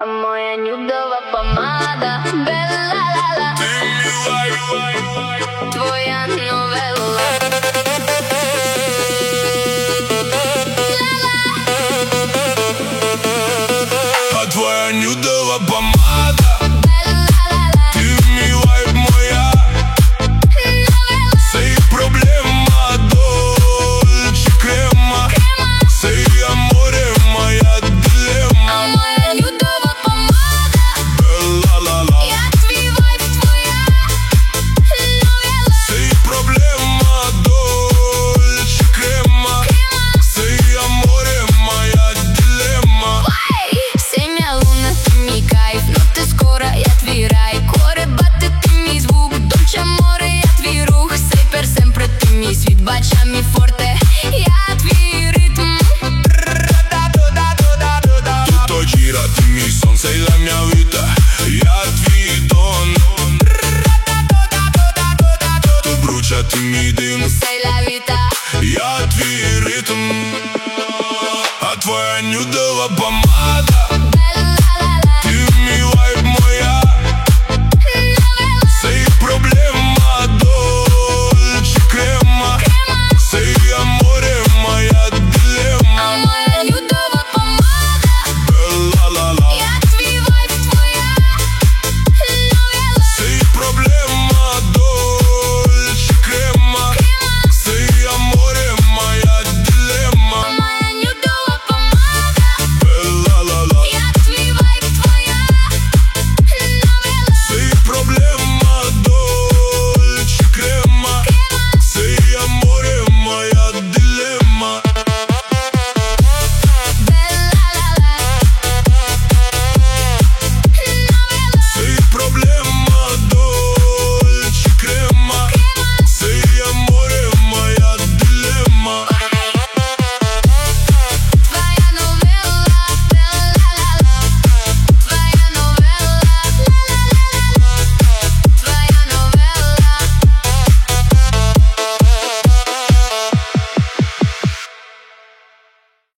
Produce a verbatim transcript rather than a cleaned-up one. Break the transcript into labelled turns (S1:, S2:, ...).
S1: Моя нюдова помада, белла-ла-ла.
S2: Ты милая,
S1: твоя новелла.
S2: а твоя нюдова помада.
S1: Белла-ла-ла.
S2: Ты милая моя,
S1: Новелла.
S2: sei problema, dolce crema, sei amore, моя дилемма.
S1: А моя нюдова помада,
S2: Ла-ла-ла,
S1: я твій вайб, твоя новелла.
S2: sei problema, dolce crema, sei amore, моя дилемма.
S1: Синя луна, ти мій кайф, ну ти скоро, я твій рай. Коребати, ти мій звук, дольче море, я твій рух. Сей пер семпре, ти мій світ, бачамі форте, я твій ритм.
S2: Tutto gira, ti mi son, sei la mia vita, я твій тон. Tu bruciati mi дим,
S1: Сей ла віта.
S2: я твій ритм, а твоя нюдова помада.